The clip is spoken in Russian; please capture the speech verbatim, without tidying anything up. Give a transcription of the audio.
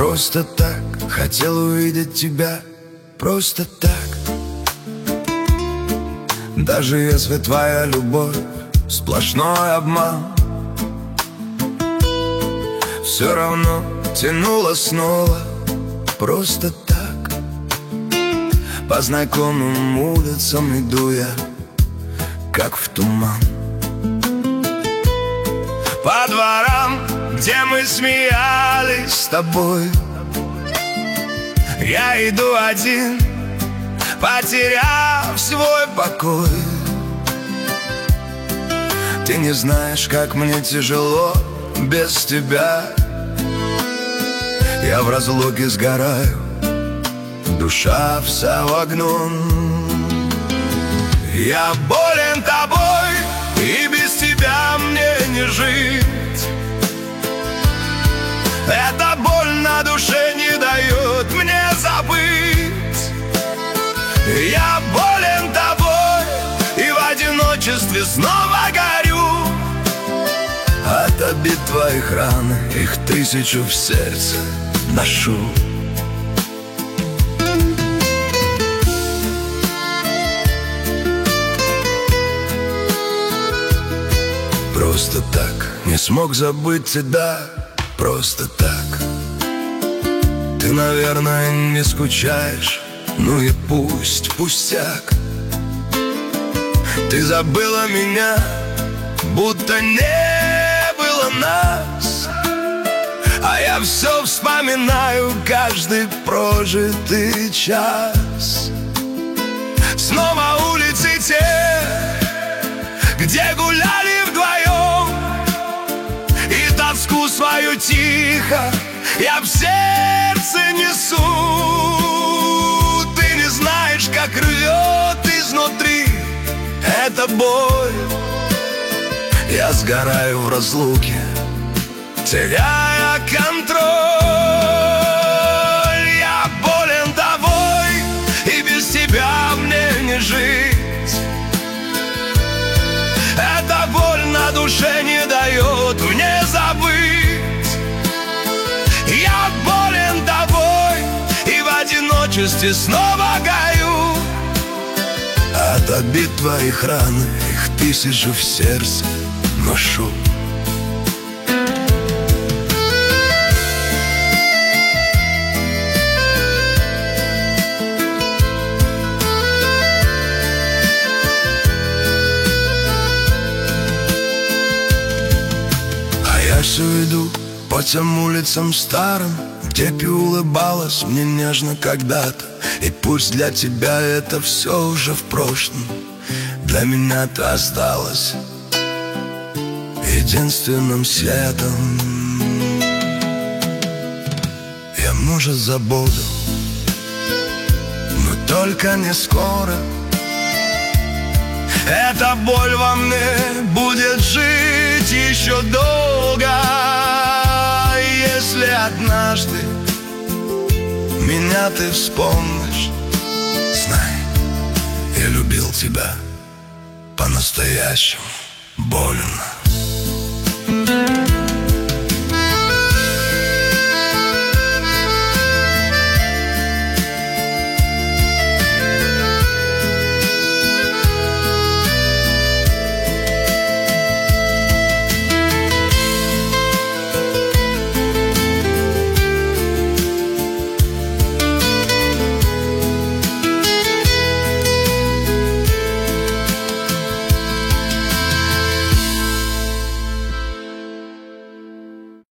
Просто так хотел увидеть тебя, просто так. Даже если твоя любовь сплошной обман, все равно тянуло снова, просто так. По знакомым улицам иду я, как в туман. По дворам, где мы смеялись с тобой, я иду один, потеряв свой покой. Ты не знаешь, как мне тяжело без тебя. Я в разлуке сгораю, душа вся в огню. Я болен тобой, и без тебя мне не жить. Эта боль на душе не дает мне забыть. Я болен тобой, и в одиночестве снова горю. От обид твоих ран, их тысячу в сердце ношу. Просто так не смог забыть тебя, просто так. Ты, наверное, не скучаешь, ну и пусть, пустяк. Ты забыла меня, будто не было нас. А я все вспоминаю каждый прожитый час. Снова улицы те, где гуляли вдвоем, и тоску свою тихо я в сердце несу. Ты не знаешь, как рвет изнутри эта боль. Я сгораю в разлуке, теряя контроль. Я болен тобой, и без тебя мне не жить. Эта боль на душе не дает мне забыть. Я болен тобой, и в одиночестве снова горю. От обид твоих ран, их тысячу в сердце ношу. А я все иду по тем улицам старым, где ты улыбалась мне нежно когда-то. И пусть для тебя это все уже в прошлом, для меня ты осталась единственным светом. Я, может, забуду, но только не скоро. Эта боль во мне будет жить еще долго. Если однажды меня ты вспомнишь, знай, я любил тебя по-настоящему больно.